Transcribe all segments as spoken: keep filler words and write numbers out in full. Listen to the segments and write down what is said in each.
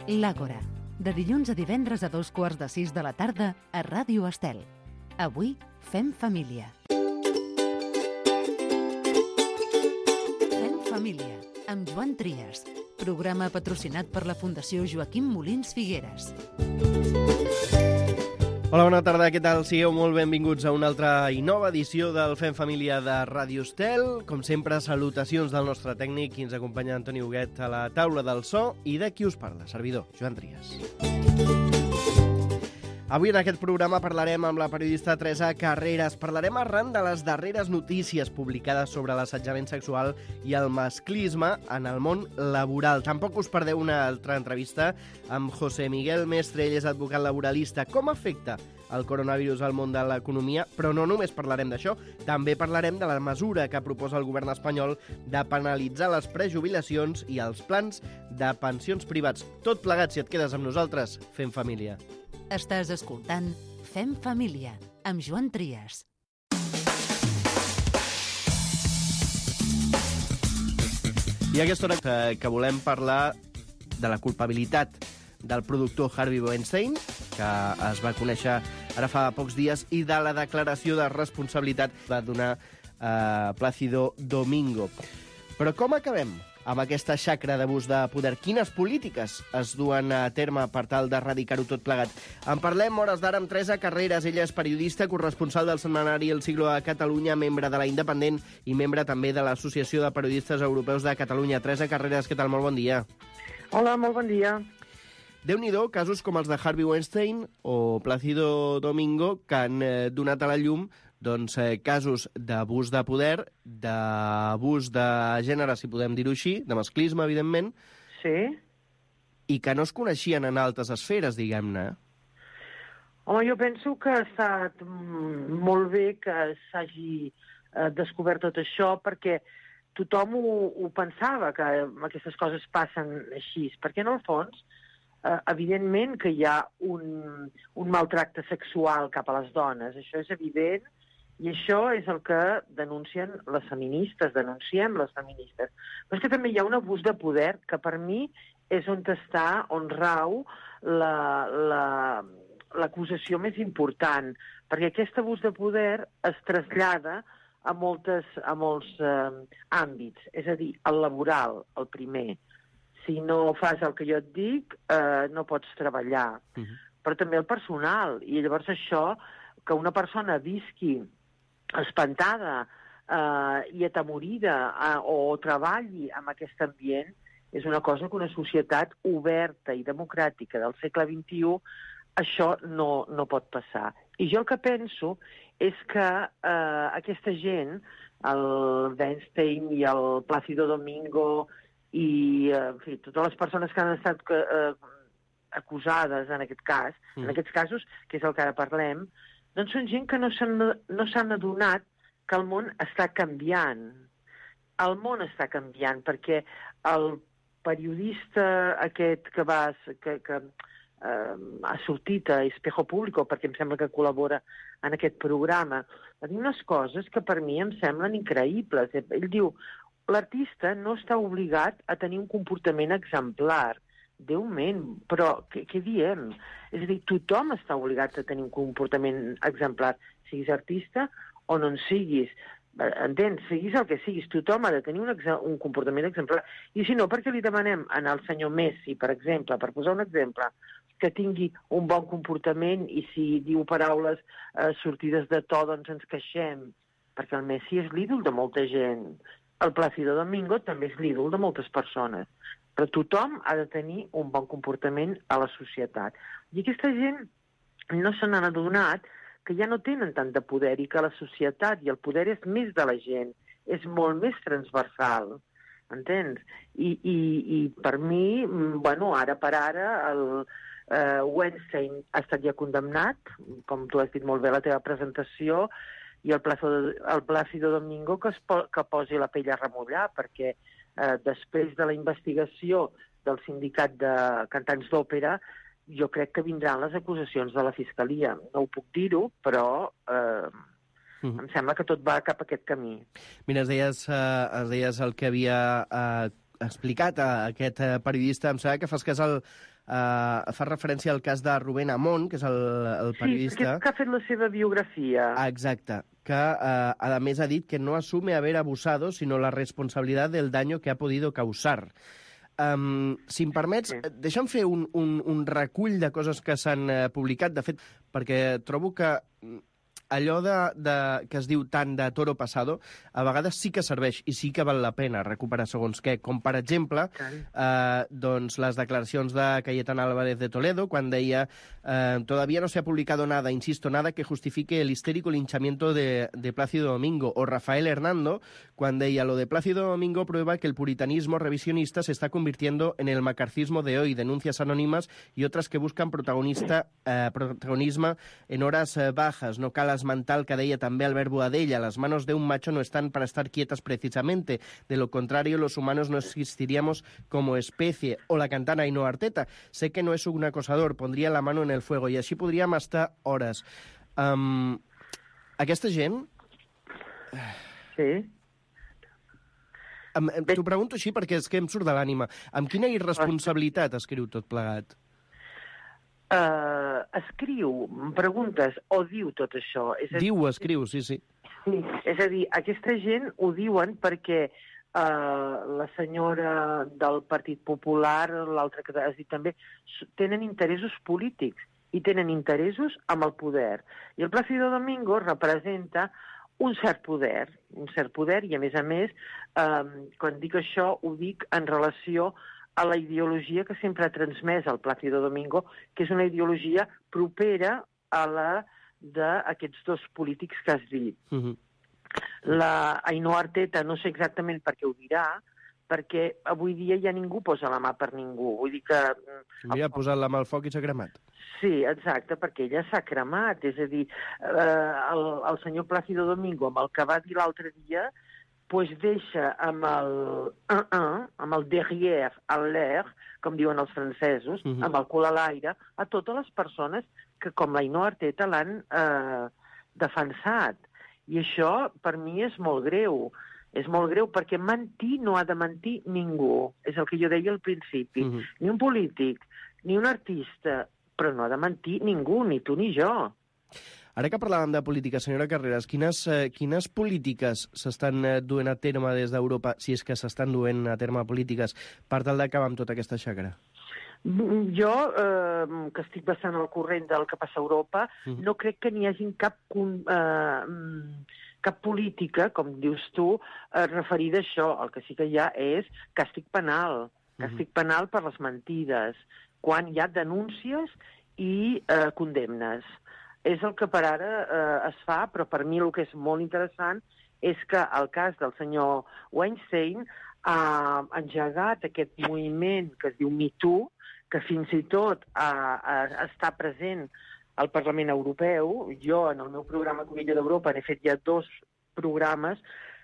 L'Àgora, de dilluns a divendres a dos quarts de sis de la tarda a Ràdio Estel. Avui fem família. Fem família, amb Joan Trias. Programa patrocinat per la Fundació Joaquim Molins Figueres. Hola, bona tarda, què tal? Sigueu molt benvinguts a una altra i nova edició del Fem Família de Ràdio Estel. Com sempre, salutacions del nostre tècnic, qui ens acompanya Antoni Huguet a la taula del so, i de qui us parla, servidor, Joan Trias. Avui en aquest programa parlarem amb la periodista Teresa Carreras. Parlarem arran de les darreres notícies publicades sobre l'assetjament sexual i el masclisme en el món laboral. Tampoc us perdeu una altra entrevista amb José Miguel Mestre, ell és advocat laboralista. Com afecta el coronavirus al món de l'economia? Però no només parlarem d'això, també parlarem de la mesura que proposa el govern espanyol de penalitzar les prejubilacions i els plans de pensions privats. Tot plegat, si et quedes amb nosaltres, fem família. Estàs escoltant Fem Família, amb Joan Trias. I a aquesta hora que, que volem parlar de la culpabilitat del productor Harvey Weinstein, que es va conèixer ara fa pocs dies, i de la declaració de responsabilitat que va donar eh, Plácido Domingo. Però com acabem amb aquesta xacra d'abús de poder? Quines polítiques es duen a terme per tal d'erradicar-ho tot plegat? En parlem hores d'ara amb Teresa Carreras. Ella és periodista, corresponsal del setmanari El Siglo a Catalunya, membre de La Independent i membre també de l'Associació de Periodistes Europeus de Catalunya. Teresa Carreras, què tal? Molt bon dia. Hola, molt bon dia. Déu-n'hi-do, casos com els de Harvey Weinstein o Plácido Domingo que han eh, donat a la llum doncs, eh, casos d'abús de poder, d'abús de gènere, si podem dir-ho així, de masclisme, evidentment, Sí? i que no es coneixien en altres esferes, diguem-ne. Home, jo penso que ha estat mm, molt bé que s'hagi eh, descobert tot això, perquè tothom ho, ho pensava, que aquestes coses passen així, perquè en el fons, eh, evidentment que hi ha un, un maltracte sexual cap a les dones, això és evident, i això és el que denuncien les feministes, denunciem les feministes. Però és que també hi ha un abús de poder que per mi és on està, on rau l'acusació la, la, més important, perquè aquest abús de poder es trasllada a, moltes, a molts eh, àmbits, és a dir, el laboral, el primer. Si no fas el que jo et dic, eh, no pots treballar. Uh-huh. Però també el personal, i llavors això, que una persona visqui espantada eh, i atemorida eh, o treballi en aquest ambient és una cosa que una societat oberta i democràtica del segle vint-i-u això no, no pot passar. I jo el que penso és que eh, aquesta gent, el Weinstein i el Plácido Domingo i eh, en fi, totes les persones que han estat eh, acusades en aquest cas, mm. en aquests casos, que és el que ara parlem, doncs són gent que no s'han no s'han adonat que el món està canviant. El món està canviant, perquè el periodista aquest que, va, que, que eh, ha sortit a Espejo Público, perquè em sembla que col·labora en aquest programa, va dir unes coses que per mi em semblen increïbles. Ell diu, l'artista no està obligat a tenir un comportament exemplar. Déu ment, però què, què diem? És a dir, tothom està obligat a tenir un comportament exemplar, siguis artista o no en siguis. Entens? Siguis el que siguis, tothom ha de tenir un, un comportament exemplar. I si no, per què li demanem al senyor Messi, per exemple, per posar un exemple, que tingui un bon comportament i si diu paraules eh, sortides de to, doncs ens queixem? Perquè el Messi és l'ídol de molta gent. El Plácido Domingo també és l'ídol de moltes persones. Però tothom ha de tenir un bon comportament a la societat. I aquesta gent no se n'han adonat que ja no tenen tant de poder i que la societat i el poder és més de la gent, és molt més transversal, entens? I, i, i per mi, bueno, ara per ara, el eh, Weinstein ha estat ja condemnat, com tu has dit molt bé a la teva presentació, i el Plácido, el Plácido Domingo que, es po que posi la pell a remullar, perquè Eh, després de la investigació del sindicat de cantants d'òpera, jo crec que vindran les acusacions de la Fiscalia. No ho puc dir-ho, però eh, mm. em sembla que tot va cap a aquest camí. Mira, es deies, eh, es deies el que havia eh, explicat a aquest periodista, em sembla que fas cas al, uh, fa referència al cas de Rubén Amón, que és el, el periodista... Sí, que ha fet la seva biografia. Exacte, que uh, a més ha dit que no asume haber abusado, sino la responsabilidad del daño que ha podido causar. Um, si em permets, sí. deixa'm fer un, un, un recull de coses que s'han uh, publicat, de fet, perquè trobo que allò de, de, que es diu tant de toro pasado, a vegades sí que serveix i sí que val la pena recuperar segons què, com per exemple eh, doncs les declaracions de Cayetana Álvarez de Toledo, quan deia eh, todavía no se ha publicado nada, insisto, nada que justifique el histérico linchamiento de, de Plácido Domingo, o Rafael Hernando, quan deia lo de Plácido Domingo prueba que el puritanismo revisionista se está convirtiendo en el macarcismo de hoy, denuncias anónimas y otras que buscan protagonista, eh, protagonismo en horas eh, bajas, no cal esmentar el que deia també Albert Boadella, las manos de un macho no están para estar quietas precisamente, de lo contrario los humanos no existiríamos como especie, o la cantant Ainhoa Arteta, sé que no es un acosador, pondría la mano en el fuego, i així podríem estar hores. Um, aquesta gent... Sí. Um, T'ho pregunto així perquè és que em surt de l'ànima. Amb quina irresponsabilitat escriu tot plegat? Uh, escriu, preguntes, o diu tot això? És a dir, diu, escriu, sí, sí. Sí, és a dir, aquesta gent ho diuen perquè uh, la senyora del Partit Popular, l'altra que has dit també, tenen interessos polítics i tenen interessos amb el poder. I el Plácido Domingo representa un cert poder, un cert poder, i a més a més, uh, quan dic això, ho dic en relació a la ideologia que sempre ha transmès el Plácido Domingo, que és una ideologia propera a la d'aquests dos polítics que has dit. Uh-huh. La Ainhoa Arteta no sé exactament per què ho dirà, perquè avui dia ja ningú posa la mà per ningú. Vull dir que... Mira, ha posat la mà al foc i s'ha cremat. Sí, exacte, perquè ella s'ha cremat. És a dir, eh, el, el senyor Plácido Domingo, amb el que va dir l'altre dia, pues deixa amb el uh -uh, amb el derrière à l'air, com diuen els francesos, uh -huh. amb el cul a l'aire, a totes les persones que, com la Ainhoa Arteta, l'han eh, defensat. I això, per mi, és molt greu. És molt greu perquè mentir no ha de mentir ningú. És el que jo deia al principi. Uh -huh. Ni un polític, ni un artista, però no ha de mentir ningú, ni tu ni jo. Ara que parlàvem de política, senyora Carreras, quines, eh, quines polítiques s'estan eh, duent a terme des d'Europa, si és que s'estan duent a terme polítiques, per tal d'acabar amb tota aquesta xacra? Jo, eh, que estic bastant al corrent del que passa a Europa, uh-huh. no crec que n'hi hagi cap, eh, cap política, com dius tu, eh, referida a això. El que sí que hi ha és càstig penal, càstig uh-huh. penal per les mentides, quan hi ha denúncies i eh, condemnes. És el que per ara eh, es fa, però per mi el que és molt interessant és que el cas del senyor Weinstein ha engegat aquest moviment que es diu Me Too, que fins i tot a, a, està present al Parlament Europeu. Jo, en el meu programa Covella d'Europa, n'he fet ja dos programes,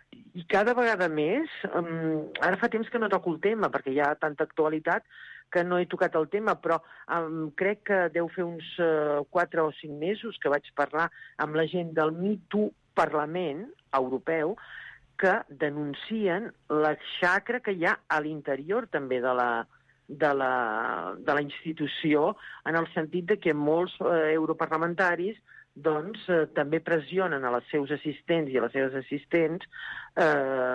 i cada vegada més, um, ara fa temps que no toco el tema, perquè hi ha tanta actualitat que no he tocat el tema, però um, crec que deu fer uns uh, quatre o cinc mesos que vaig parlar amb la gent del Me Too Parlament Europeu, que denuncien la xacra que hi ha a l'interior també de la, de la, de la institució, en el sentit de que molts eh, europarlamentaris doncs, eh, també pressionen a les seus assistents i a les seves assistents eh,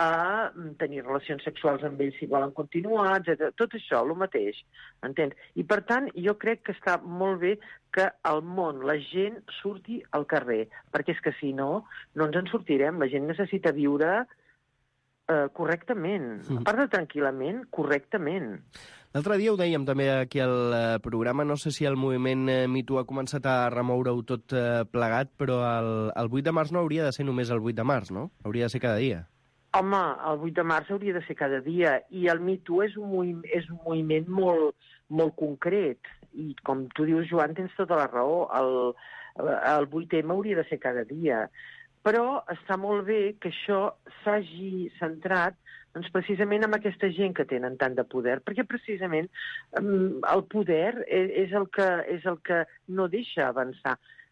a tenir relacions sexuals amb ells si volen continuar, etcètera. Tot això, el mateix, entens? I, per tant, jo crec que està molt bé que el món, la gent, surti al carrer, perquè és que, si no, no ens en sortirem. La gent necessita viure eh, correctament, a part de tranquil·lament, correctament. L'altre dia ho dèiem també aquí al programa, no sé si el moviment Me Too ha començat a remoure-ho tot plegat, però el, el vuit de març no hauria de ser només el vuit de març, no? Hauria de ser cada dia. Home, el vuit de març hauria de ser cada dia, i el Me Too és un, és un moviment molt, molt concret, i com tu dius, Joan, tens tota la raó, el, el vuit eme hauria de ser cada dia. Però està molt bé que això s'hagi centrat doncs, precisament amb aquesta gent que tenen tant de poder, perquè precisament el poder és el que, és el que no deixa avançar.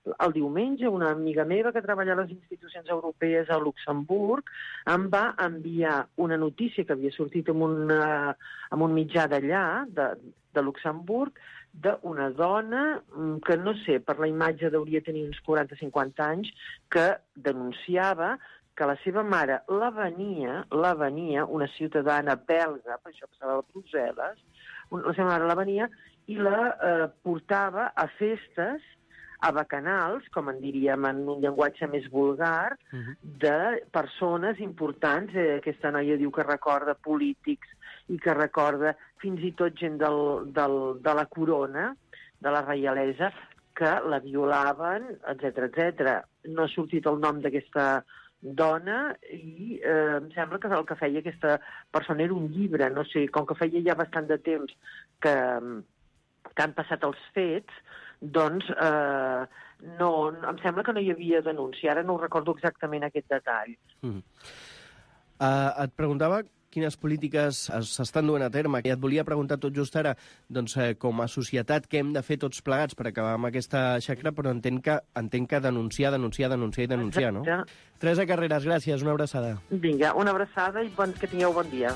el diumenge una amiga meva que treballa a les institucions europees a Luxemburg em va enviar una notícia que havia sortit en, una, en un mitjà d'allà, de, de Luxemburg, d'una dona que, no sé, per la imatge hauria tenir uns quaranta o cinquanta anys, que denunciava que la seva mare la venia, la venia, una ciutadana belga, per això passava a Brussel·les, la seva mare la venia i la eh, portava a festes, a bacanals, com en diríem en un llenguatge més vulgar, uh-huh. de persones importants. Eh, aquesta noia diu que recorda polítics i que recorda fins i tot gent del, del, de la corona, de la reialesa, que la violaven, etcètera, etcètera. No ha sortit el nom d'aquesta dona i eh, em sembla que el que feia aquesta persona era un llibre, no sé, com que feia ja bastant de temps que, que han passat els fets, doncs eh, no, em sembla que no hi havia denúncia, ara no ho recordo exactament aquest detall. Mm. Uh, et preguntava quines polítiques s'estan duent a terme, i et volia preguntar tot just ara, doncs, eh, com a societat, què hem de fer tots plegats per acabar amb aquesta xacra, però entenc que, entenc que denunciar, denunciar, denunciar i denunciar, no? Teresa Carreras, gràcies, una abraçada. Vinga, una abraçada i bon, que tingueu bon dia.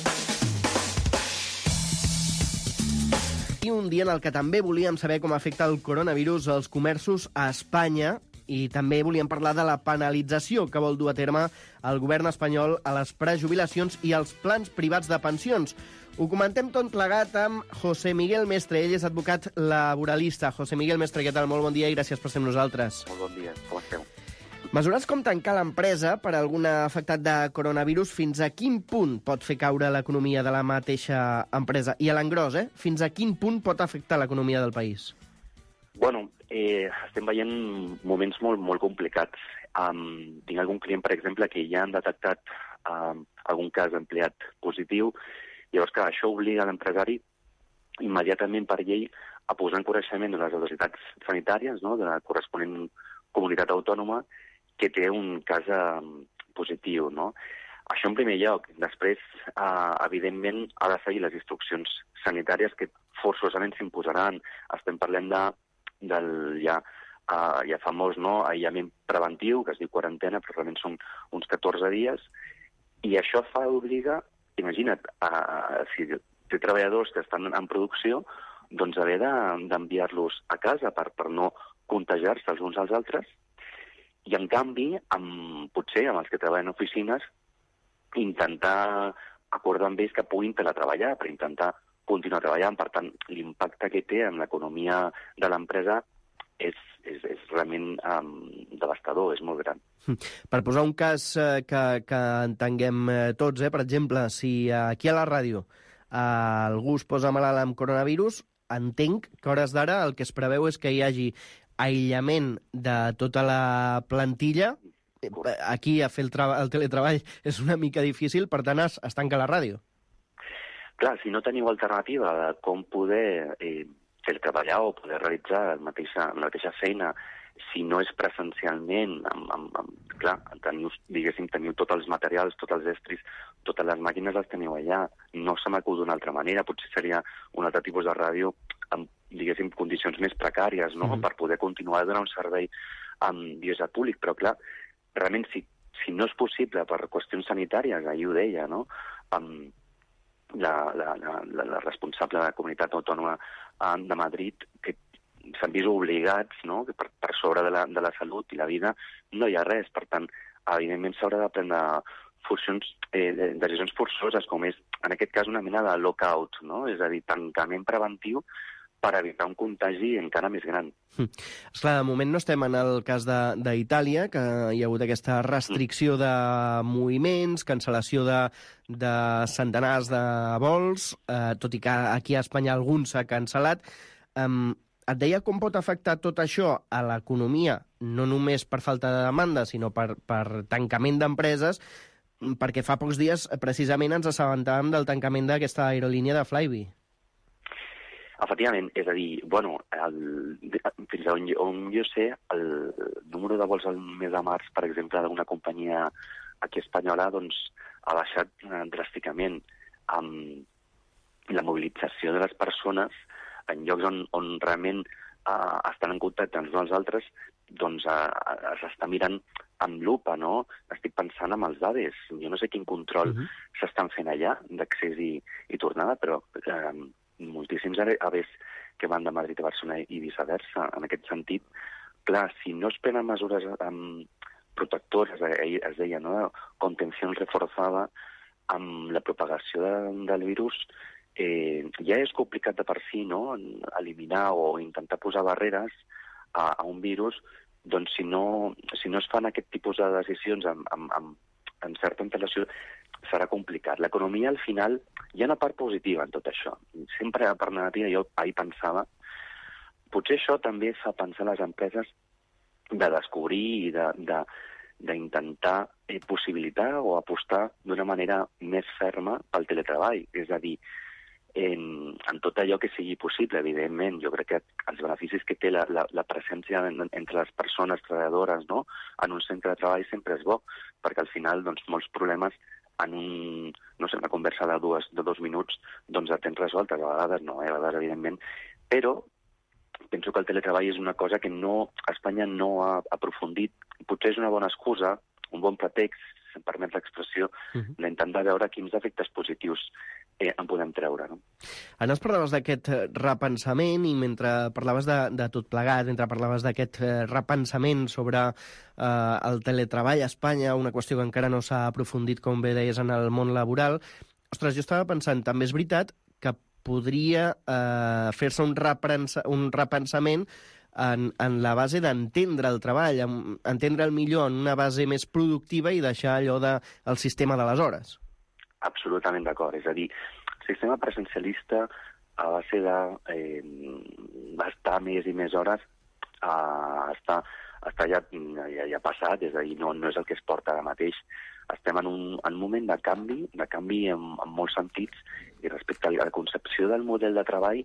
I un dia en el que també volíem saber com afecta el coronavirus als comerços a Espanya, i també volíem parlar de la penalització que vol dur a terme el govern espanyol a les prejubilacions i als plans privats de pensions. Ho comentem tot plegat amb José Miguel Mestre. Ell és advocat laboralista. José Miguel Mestre, què tal? Molt bon dia i gràcies per ser amb nosaltres. Molt bon dia. Com esteu? Mesures com tancar l'empresa per algun afectat de coronavirus, fins a quin punt pot fer caure l'economia de la mateixa empresa? I a l'engròs, eh? Fins a quin punt pot afectar l'economia del país? Bueno, eh, estem veient moments molt, molt complicats. Um, tinc algun client, per exemple, que ja han detectat um, algun cas d'empleat positiu. Llavors, clar, això obliga l'empresari immediatament per llei a posar en coneixement de les autoritats sanitàries, no?, de la corresponent comunitat autònoma, que té un cas eh, positiu, no? Això en primer lloc. Després, eh, evidentment, ha de seguir les instruccions sanitàries que forçosament s'imposaran. Estem parlant de, del ja, eh, ja famós, no?, aïllament preventiu, que es diu quarantena, però realment són uns catorze dies, i això fa obligar, imagina't, eh, si té treballadors que estan en producció, doncs haver d'enviar-los a casa per, per no contagiar-se els uns als altres, i en canvi, amb, potser amb els que treballen en oficines, intentar acordar amb ells que puguin teletreballar per intentar continuar treballant. Per tant, l'impacte que té en l'economia de l'empresa és, és, és realment um, devastador, és molt gran. Per posar un cas eh, que, que entenguem eh, tots, eh, per exemple, si aquí a la ràdio eh, algú es posa malalt amb coronavirus, entenc que a hores d'ara el que es preveu és que hi hagi aïllament de tota la plantilla. Aquí a fer el, el teletreball és una mica difícil, per tant es, es tanca la ràdio. Clar, si no teniu alternativa de com poder eh, teletreballar o poder realitzar la mateixa, la mateixa feina, si no és presencialment, amb, amb, amb, clar, teniu, diguéssim, teniu tots els materials, tots els estris, totes les màquines les teniu allà. No se m'acut d'una altra manera. Potser seria un altre tipus de ràdio amb, diguéssim, condicions més precàries, no?, mm. per poder continuar donant un servei amb dies al públic. Però, clar, realment, si, si no és possible per qüestions sanitàries, ahir ho deia, no?, amb la, la, la, la responsable de la comunitat autònoma de Madrid, que s'han vist obligats, no?, que per, per sobre de la, de la salut i la vida no hi ha res. Per tant, evidentment s'haurà de prendre funcions, eh, decisions forçoses, com és, en aquest cas, una mena de lockout, no?, és a dir, tancament preventiu per evitar un contagi encara més gran. Mm. Esclar, de moment no estem en el cas d'Itàlia, que hi ha hagut aquesta restricció de moviments, cancel·lació de, de centenars de vols, eh, tot i que aquí a Espanya algun s'ha cancel·lat. Um, et deia com pot afectar tot això a l'economia, no només per falta de demanda, sinó per, per tancament d'empreses, perquè fa pocs dies precisament ens assabentàvem del tancament d'aquesta aerolínia de Flybe. Efectivament, és a dir, bueno, el, fins on, on jo sé, el número de vols al mes de març, per exemple, d'una companyia aquí espanyola, doncs, ha baixat dràsticament. Amb la mobilització de les persones en llocs on, on realment uh, estan en contacte amb els altres, doncs uh, s'està mirant amb lupa, no? Estic pensant en els dades. Jo no sé quin control uh-huh. s'estan fent allà d'accés i, i tornada, però eh, moltíssims aves que van de Madrid a Barcelona i viceversa. En aquest sentit, clar, si no es prenen mesures um, protectores, eh, es deia, no? Contenció reforçada amb la propagació de, del virus, eh, ja és complicat de per si, no? Eliminar o intentar posar barreres a, a un virus. Doncs si no, si no es fan aquest tipus de decisions amb, amb, amb, amb certa antelació, serà complicat. L'economia, al final, hi ha una part positiva en tot això. Sempre per negativa, jo ahir pensava, potser això també fa pensar les empreses de descobrir i de, de, d'intentar eh, possibilitar o apostar d'una manera més ferma pel teletreball. És a dir, En, en tot allò que sigui possible, evidentment. Jo crec que els beneficis que té la, la, la presència en, entre les persones treballadores, no?, en un centre de treball sempre és bo, perquè al final doncs, molts problemes en un, no sé, una conversa de, dues, de dos minuts doncs el tens resoltes, a vegades no, eh, a vegades evidentment, però penso que el teletreball és una cosa que no, Espanya no ha aprofundit. Potser és una bona excusa, un bon pretext, si em permet l'expressió, uh-huh. d'intentar veure quins efectes positius eh, en podem treure. No? Ara ens parlaves d'aquest repensament i mentre parlaves de, de tot plegat, mentre parlaves d'aquest repensament sobre eh, el teletreball a Espanya, una qüestió que encara no s'ha aprofundit, com bé deies, en el món laboral, ostres, jo estava pensant, també és veritat que podria eh, fer-se un, repensa, un repensament en, en la base d'entendre el treball, entendre'l millor en una base més productiva i deixar allò del de, sistema de les hores. Absolutament d'acord. És a dir, el sistema presencialista a base de eh, estar més i més hores eh, està, està ja, ja, ja passat, és a dir, no, no és el que es porta ara mateix. Estem en un, en un moment de canvi, de canvi en, en molts sentits, i respecte a la concepció del model de treball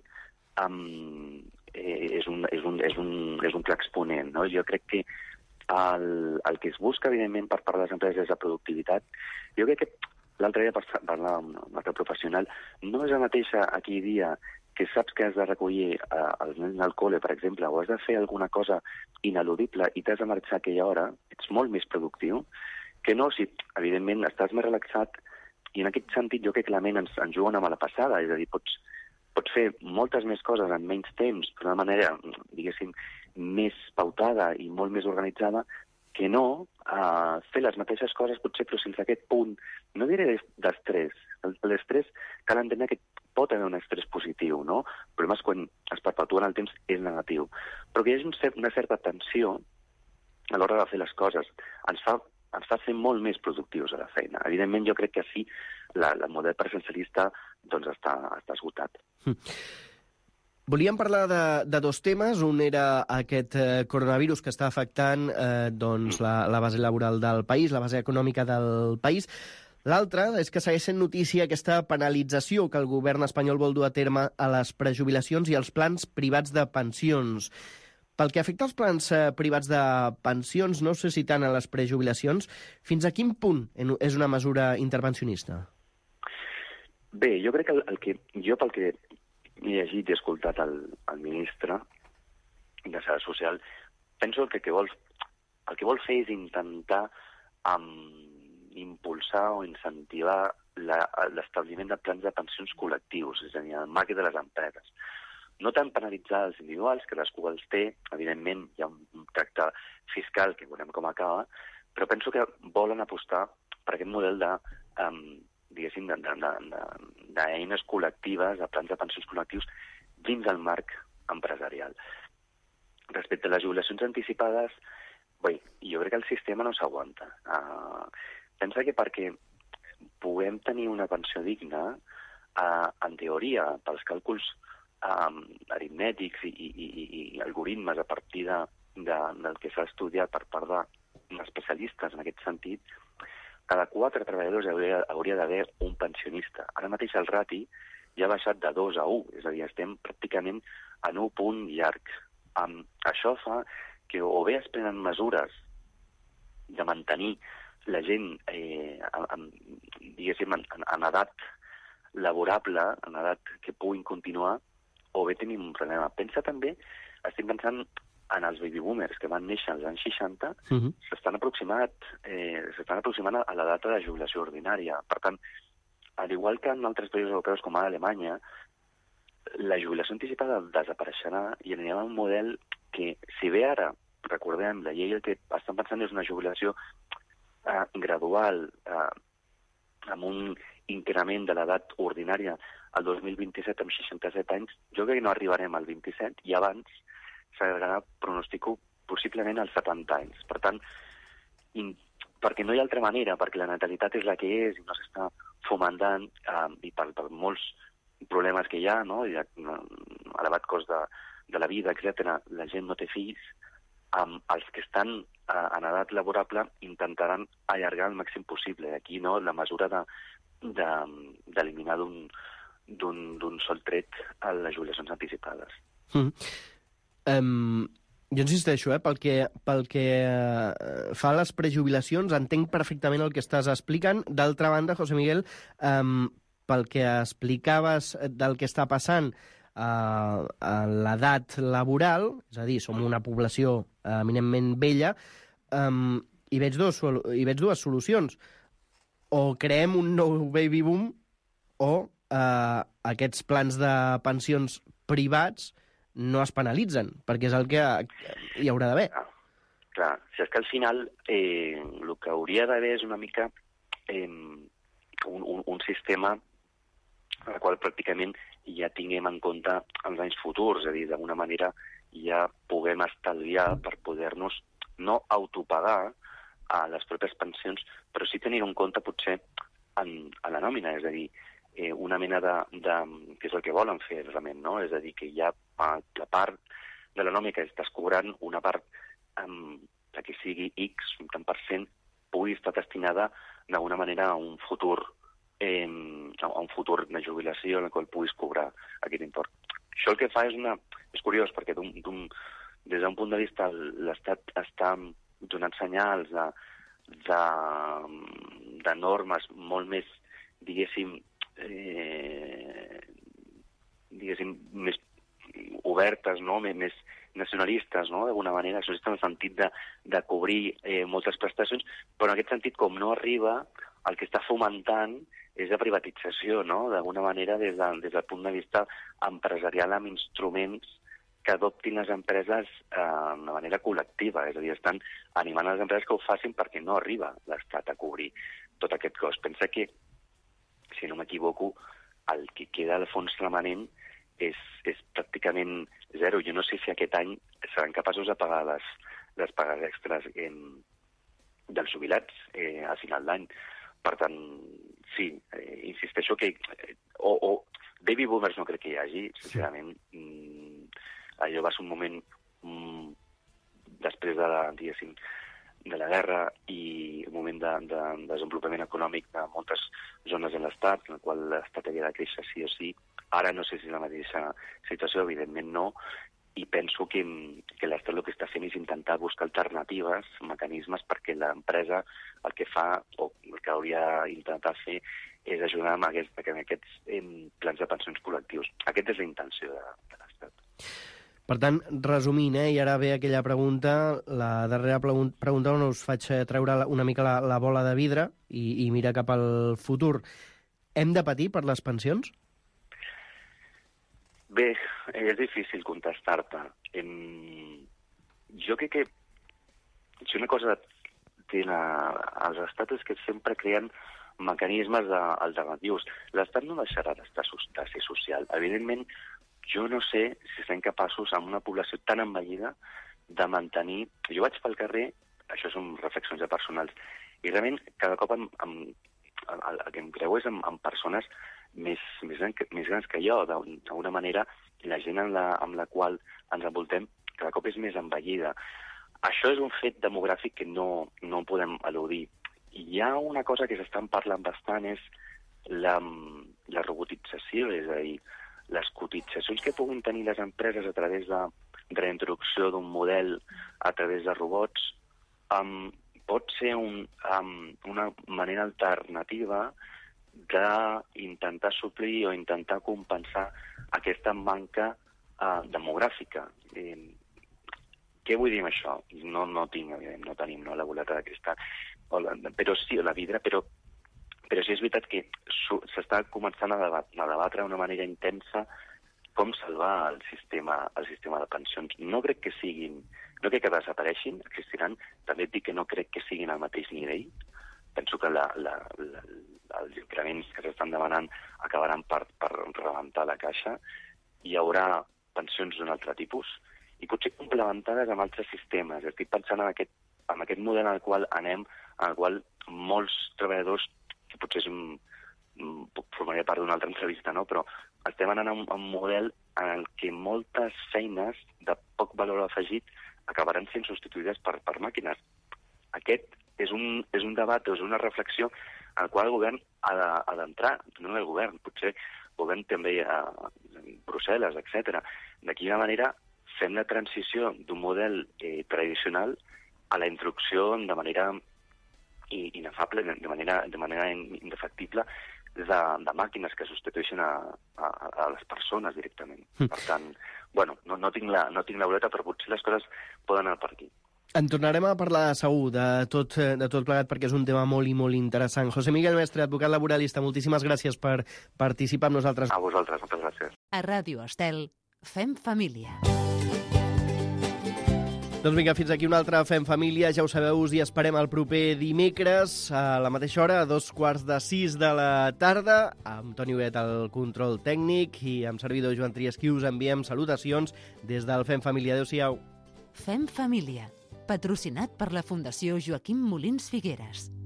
um, eh, és, un, és, un, és, un, és un clar exponent. No? Jo crec que el, el que es busca, evidentment, per part de les empreses és la productivitat. Jo crec que l'altre dia parlar amb un altre professional, no és la mateixa aquell dia que saps que has de recollir eh, els nens al col·le, per exemple, o has de fer alguna cosa ineludible i t'has de marxar a aquella hora, ets molt més productiu, que no si, evidentment, estàs més relaxat, i en aquest sentit jo crec que la ment ens, ens juga una mala passada, és a dir, pots, pots fer moltes més coses en menys temps, d'una manera, diguéssim, més pautada i molt més organitzada, que no uh, fer les mateixes coses, potser, però sense aquest punt, no diré d'estrès. L'estrès, cal entendre que pot haver un estrès positiu, no? El problema és quan es perpetua en el temps és negatiu. Però que hi hagi un cert, una certa tensió a l'hora de fer les coses. Ens fa, ens fa ser molt més productius a la feina. Evidentment, jo crec que sí, la, el model presencialista doncs, està, està esgotat. Mm. Volíem parlar de, de dos temes. Un era aquest eh, coronavirus que està afectant eh, doncs, la, la base laboral del país, la base econòmica del país. L'altre és que segueix sent notícia aquesta penalització que el govern espanyol vol dur a terme a les prejubilacions i als plans privats de pensions. Pel que afecta als plans eh, privats de pensions, no sé si tant a les prejubilacions, fins a quin punt és una mesura intervencionista? Bé, jo crec que el, el que jo pel que he llegit i escoltat el, el ministre de Seguretat Social, penso que el que vol, el que vol fer és intentar um, impulsar o incentivar l'establiment de plans de pensions col·lectius, és a dir, el marc de les empreses. No tant penalitzar els individuals, que les quals té, evidentment hi ha un tracte fiscal que veurem com acaba, però penso que volen apostar per aquest model de um, diguéssim, d'eines col·lectives, de plans de pensions col·lectius, dins del marc empresarial. Respecte a les jubilacions anticipades, bé, jo crec que el sistema no s'aguanta. Uh, pensa que perquè puguem tenir una pensió digna, uh, en teoria, pels càlculs um, aritmètics i, i, i, i algoritmes a partir de, de, del que s'ha estudiat per part d'especialistes en aquest sentit, cada quatre treballadors hauria, hauria d'haver un pensionista. Ara mateix el rati ja ha baixat de dos a un, és a dir, estem pràcticament en un punt llarg. Um, això fa que o bé es prenen mesures de mantenir la gent eh, en, diguéssim, en, en edat laborable, en edat que puguin continuar, o bé tenim un problema. Pensa també estic pensant en els baby boomers que van néixer als anys seixanta, Uh-huh. s'estan aproximat, eh, s'estan aproximant a la data de jubilació ordinària. Per tant, al igual que en altres països europeus com ara Alemanya, la jubilació anticipada desapareixerà i anirem a un model que, si bé ara, recordem, la llei el que estan pensant és una jubilació eh, gradual, eh, amb un increment de l'edat ordinària al dos mil vint-i-set amb seixanta-set anys, jo crec que no arribarem al vint-i-set i abans s'allargarà, pronostico, possiblement als setanta anys. Per tant, in, perquè no hi ha altra manera, perquè la natalitat és la que és i no s'està fomentant, eh, i per, per molts problemes que hi ha, no? Hi ha un elevat cost de, de la vida, etcètera. La gent no té fills. Um, els que estan uh, en edat laborable intentaran allargar el màxim possible. Aquí, no?, la mesura de, de, d'eliminar d'un, d'un, d'un sol tret a les jubilacions anticipades. Mm. Um, jo insisteixo, eh, pel que, pel que uh, fa a les prejubilacions, entenc perfectament el que estàs explicant. D'altra banda, José Miguel, um, pel que explicaves del que està passant uh, a l'edat laboral, és a dir, som una població uh, eminentment vella, um, hi, veig dos, hi veig dues solucions. O creem un nou baby boom o uh, aquests plans de pensions privats no es penalitzen, perquè és el que hi haurà d'haver. Clar, clar. Si és que al final eh, el que hauria d'haver és una mica eh, un, un, un sistema en el qual pràcticament ja tinguem en compte els anys futurs, és a dir, d'alguna manera ja puguem estalviar per poder-nos no autopagar a les pròpies pensions, però sí tenir en compte potser en, en la nòmina, és a dir, eh, una mena de, de... que és el que volen fer realment, no? És a dir, que ja la part de la nòmina que estàs cobrant, una part um, que sigui X, un tant per cent, pugui estar destinada d'alguna manera a un futur eh, a un futur de jubilació en el qual puguis cobrar aquest import. Això el que fa és una... és curiós, perquè d'un, d'un, des d'un punt de vista l'Estat està donant senyals de, de, de normes molt més, diguéssim, eh, diguéssim, més obertes, no?, més nacionalistes, no?, d'alguna manera. Això està en el sentit de, de cobrir eh, moltes prestacions, però en aquest sentit, com no arriba, el que està fomentant és la privatització, no?, d'alguna manera des, de, des del punt de vista empresarial amb instruments que adoptin les empreses eh, de manera col·lectiva, és a dir, estan animant les empreses que ho facin perquè no arriba l'Estat a cobrir tot aquest cost. Pensa que, si no m'equivoco, el que queda al fons remanent és, és pràcticament zero. Jo no sé si aquest any seran capaços de pagar les, les pagues extres en, dels jubilats eh, a final d'any. Per tant, sí, eh, insisteixo que... Eh, o, o baby boomers no crec que hi hagi, sincerament. Mm, allò va ser un moment mm, després de la, diguéssim, de la guerra i un moment de, de, de desenvolupament econòmic de moltes zones de l'Estat, en el qual l'Estat havia de créixer sí o sí. Ara no sé si és la mateixa situació, evidentment no, i penso que, que l'Estat el que està fent és intentar buscar alternatives, mecanismes, perquè l'empresa el que fa, o el que hauria d'intentar fer, és ajudar amb aquests, amb aquests eh, plans de pensions col·lectius. Aquesta és la intenció de, de l'Estat. Per tant, resumint, eh, i ara ve aquella pregunta, la darrera pregunta on us faig treure una mica la, la bola de vidre i, i mirar cap al futur. Hem de patir per les pensions? Bé, és difícil contestar-te. Em... Jo crec que si una cosa té la... els estats és que sempre creen mecanismes de... alternatius. L'Estat no deixarà d'estar de ser social. Evidentment, jo no sé si estem capaços, amb una població tan envellida, de mantenir... Jo vaig pel carrer, això són reflexions personals, i realment cada cop em, em, el, el que em creu és amb, amb persones més, més, més grans que jo. D'alguna manera, la gent amb la, amb la qual ens envoltem cada cop és més envellida. Això és un fet demogràfic que no, no podem eludir. I hi ha una cosa que s'estan parlant bastant, és la, la robotització, és a dir, les cotitzacions que puguin tenir les empreses a través de, de la introducció d'un model a través de robots, um, pot ser un, um, una manera alternativa d'intentar suplir o intentar compensar aquesta manca uh, demogràfica. Eh, què vull dir amb això? No, no tinc, no tenim no, la boleta de cristal, o la, però sí, la vidre, però, però sí és veritat que s'està començant a, debat, a debatre d'una manera intensa com salvar el sistema, el sistema de pensions. No crec que siguin, no crec que desapareixin, existiran. També et dic que no crec que siguin al mateix nivell. Penso que la, la, la, els increments que s'estan demanant acabaran per, per rebentar la caixa. Hi haurà pensions d'un altre tipus i potser complementades amb altres sistemes. Estic pensant en aquest, en aquest model en el qual anem, en el qual molts treballadors, que potser és un, formaria part d'una altra entrevista, no? Però estem anant a un, a un model en el que moltes feines de poc valor afegit acabaran sent substituïdes per, per màquines. Aquest és un, és un debat, és una reflexió en el qual el govern ha d'entrar, no el govern, potser el govern també a Brussel·les, etcètera. De quina manera fem la transició d'un model eh, tradicional a la introducció de manera inefable, de manera, de manera indefectible, de, de màquines que substitueixen a, a, a les persones directament. Per tant, bueno, no, no, tinc la, no tinc la boleta, però potser les coses poden anar per aquí. En tornarem a parlar segur de tot, de tot plegat, perquè és un tema molt i molt interessant. José Miguel Mestre, advocat laboralista, moltíssimes gràcies per participar amb nosaltres. A vosaltres, moltes gràcies. A Ràdio Estel, fem família. Doncs vinga, fins aquí una altra Fem Família. Ja ho sabeu, us hi esperem el proper dimecres a la mateixa hora, a dos quarts de sis de la tarda, amb Toni Huguet al control tècnic i amb servidor Joan Trias, qui us enviem salutacions des del Fem Família. Adéu-siau. Fem Família, patrocinat per la Fundació Joaquim Molins Figueres.